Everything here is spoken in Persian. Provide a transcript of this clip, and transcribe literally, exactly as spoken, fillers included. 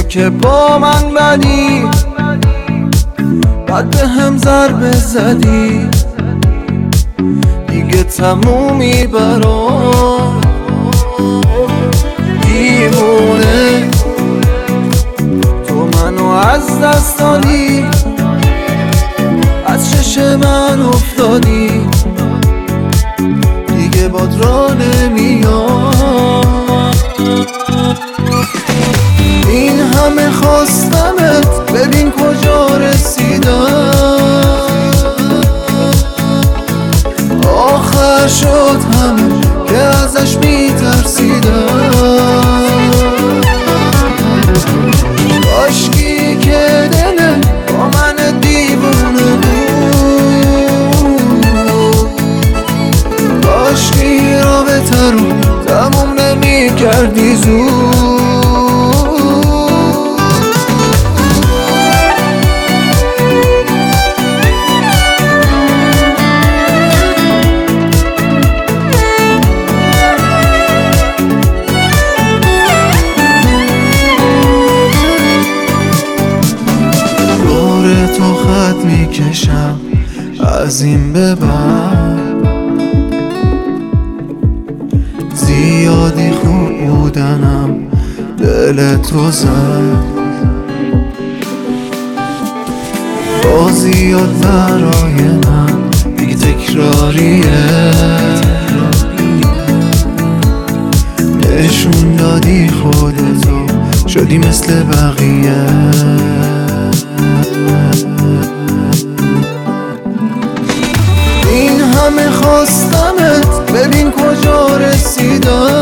که با من بدی، بعد به هم ضربه زدی، دیگه تمومی برام دیوونه. تو منو از دست دادی، از چش من افتادی، دیگه باد را نمیام. این همه خواستمت، ببین کجا رسیدم. آخر شد همه که ازش میترسیدم. کاشکی که دله با من دیوونه بود، کاشکی رابطه رو تموم نمی کردی زود. تو خط میکشم از این به بعد، زیادی خوب بودنم دل تو زد. بازی یاد برای من بی تکراریه، نشون دادی خودتو شدی مثل بقیه. این همه خواستمت، ببین کجا رسیدم.